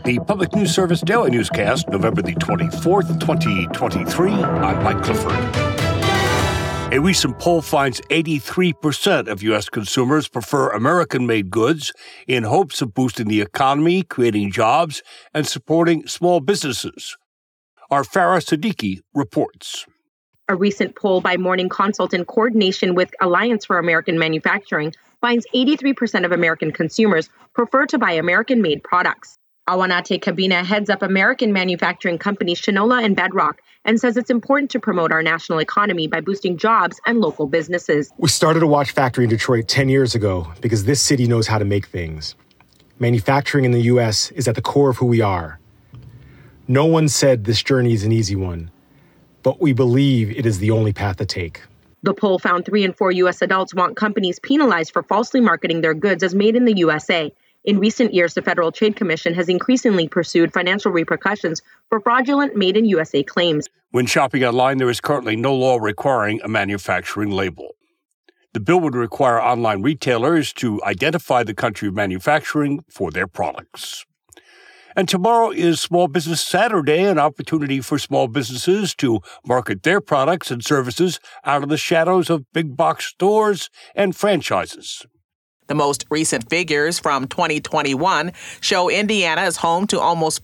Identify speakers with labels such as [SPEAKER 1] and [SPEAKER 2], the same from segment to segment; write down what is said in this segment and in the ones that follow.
[SPEAKER 1] The Public News Service Daily Newscast, November the 24th, 2023. I'm Mike Clifford. A recent poll finds 83% of U.S. consumers prefer American-made goods in hopes of boosting the economy, creating jobs, and supporting small businesses. Our Farah Siddiqui reports.
[SPEAKER 2] A recent poll by Morning Consult in coordination with Alliance for American Manufacturing finds 83% of American consumers prefer to buy American-made products. Awanate Kabina heads up American manufacturing companies Shinola and Bedrock and says it's important to promote our national economy by boosting jobs and local businesses.
[SPEAKER 3] We started a watch factory in Detroit 10 years ago because this city knows how to make things. Manufacturing in the U.S. is at the core of who we are. No one said this journey is an easy one, but we believe it is the only path to take.
[SPEAKER 2] The poll found 3 in 4 U.S. adults want companies penalized for falsely marketing their goods as made in the USA. In recent years, the Federal Trade Commission has increasingly pursued financial repercussions for fraudulent Made in USA claims.
[SPEAKER 1] When shopping online, there is currently no law requiring a manufacturing label. The bill would require online retailers to identify the country of manufacturing for their products. And tomorrow is Small Business Saturday, an opportunity for small businesses to market their products and services out of the shadows of big box stores and franchises.
[SPEAKER 4] The most recent figures from 2021 show Indiana is home to almost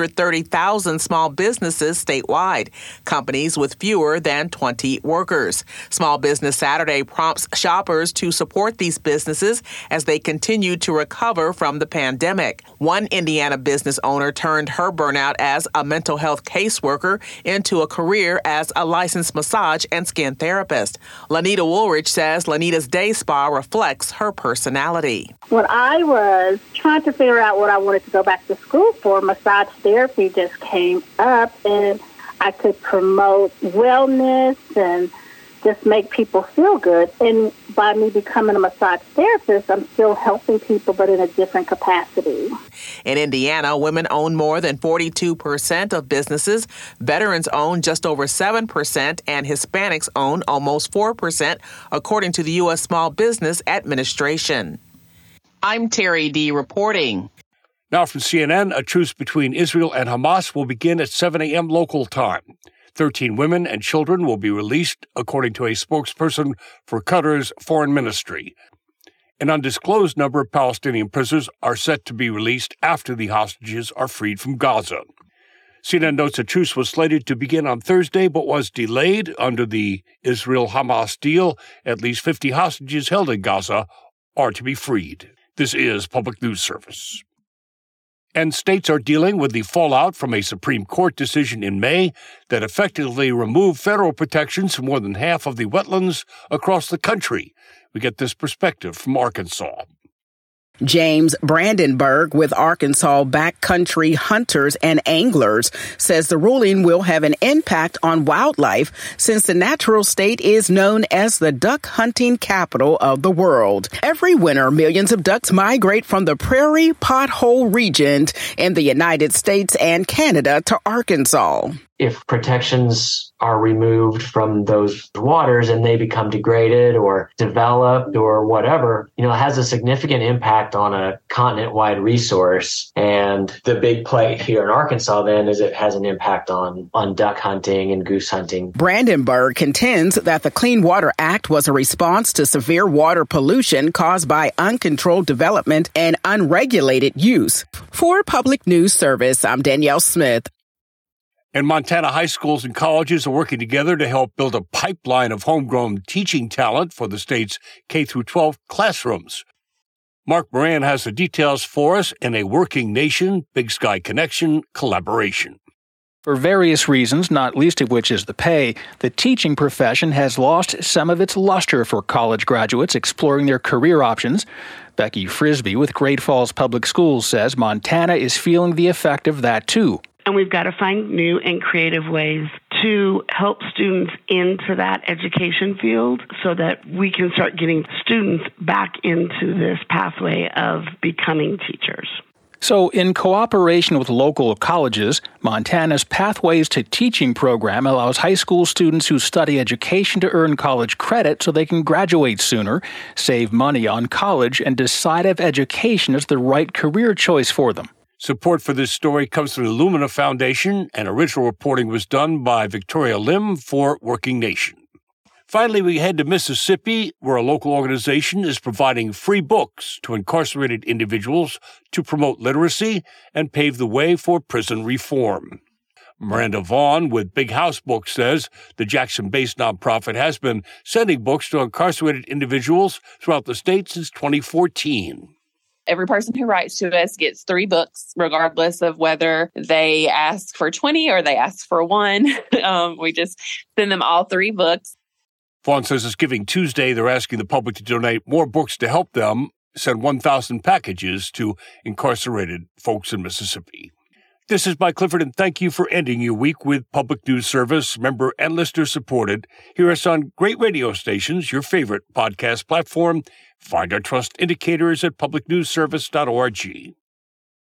[SPEAKER 4] 530,000 small businesses statewide, companies with fewer than 20 workers. Small Business Saturday prompts shoppers to support these businesses as they continue to recover from the pandemic. One Indiana business owner turned her burnout as a mental health caseworker into a career as a licensed massage and skin therapist. Lanita Woolridge says Lanita's day spa reflects her personality.
[SPEAKER 5] When I was trying to figure out what I wanted to go back to school for, massage therapy just came up, and I could promote wellness and just make people feel good. And by me becoming a massage therapist, I'm still helping people, but in a different capacity.
[SPEAKER 4] In Indiana, women own more than 42% of businesses, veterans own just over 7%, and Hispanics own almost 4%, according to the U.S. Small Business Administration. I'm Terry D. reporting.
[SPEAKER 1] Now from CNN, a truce between Israel and Hamas will begin at 7 a.m. local time. 13 women and children will be released, according to a spokesperson for Qatar's foreign ministry. An undisclosed number of Palestinian prisoners are set to be released after the hostages are freed from Gaza. CNN notes a truce was slated to begin on Thursday, but was delayed under the Israel-Hamas deal. At least 50 hostages held in Gaza are to be freed. This is Public News Service. And states are dealing with the fallout from a Supreme Court decision in May that effectively removed federal protections for more than half of the wetlands across the country. We get this perspective from Arkansas.
[SPEAKER 6] James Brandenburg with Arkansas Backcountry Hunters and Anglers says the ruling will have an impact on wildlife since the natural state is known as the duck hunting capital of the world. Every winter, millions of ducks migrate from the prairie pothole region in the United States and Canada to Arkansas.
[SPEAKER 7] If protections are removed from those waters and they become degraded or developed or whatever, it has a significant impact on a continent-wide resource. And the big play here in Arkansas then is it has an impact on duck hunting and goose hunting.
[SPEAKER 6] Brandenburg contends that the Clean Water Act was a response to severe water pollution caused by uncontrolled development and unregulated use. For Public News Service, I'm Danielle Smith.
[SPEAKER 1] And Montana high schools and colleges are working together to help build a pipeline of homegrown teaching talent for the state's K-12 classrooms. Mark Moran has the details for us in a Working Nation Big Sky Connection collaboration.
[SPEAKER 8] For various reasons, not least of which is the pay, the teaching profession has lost some of its luster for college graduates exploring their career options. Becky Frisbee with Great Falls Public Schools says Montana is feeling the effect of that too.
[SPEAKER 9] And we've got to find new and creative ways to help students into that education field so that we can start getting students back into this pathway of becoming teachers.
[SPEAKER 8] So, in cooperation with local colleges, Montana's Pathways to Teaching program allows high school students who study education to earn college credit so they can graduate sooner, save money on college, and decide if education is the right career choice for them.
[SPEAKER 1] Support for this story comes from the Lumina Foundation, and original reporting was done by Victoria Lim for Working Nation. Finally, we head to Mississippi, where a local organization is providing free books to incarcerated individuals to promote literacy and pave the way for prison reform. Miranda Vaughn with Big House Books says the Jackson-based nonprofit has been sending books to incarcerated individuals throughout the state since 2014.
[SPEAKER 10] Every person who writes to us gets 3 books, regardless of whether they ask for 20 or they ask for 1. We just send them all 3 books.
[SPEAKER 1] Vaughn says it's Giving Tuesday. They're asking the public to donate more books to help them send 1,000 packages to incarcerated folks in Mississippi. This is Mike Clifford, and thank you for ending your week with Public News Service, member and listener supported. Hear us on great radio stations, your favorite podcast platform. Find our trust indicators at publicnewsservice.org.